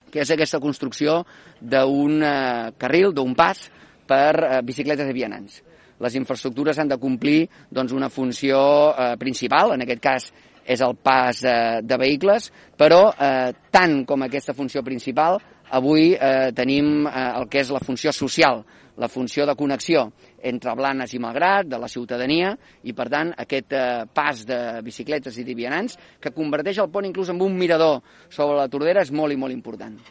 que és aquesta construcció d'un carril, d'un pas per bicicletes i vianants. Les infraestructures han de complir una funció principal, en aquest cas és el pas de vehicles, però tant com aquesta funció principal, avui tenim el que és la funció social, la funció de connexió entre Blanes i Malgrat, de la ciutadania, i per tant aquest pas de bicicletes i de vianants que converteix el pont inclús en un mirador sobre la Tordera és molt i molt important.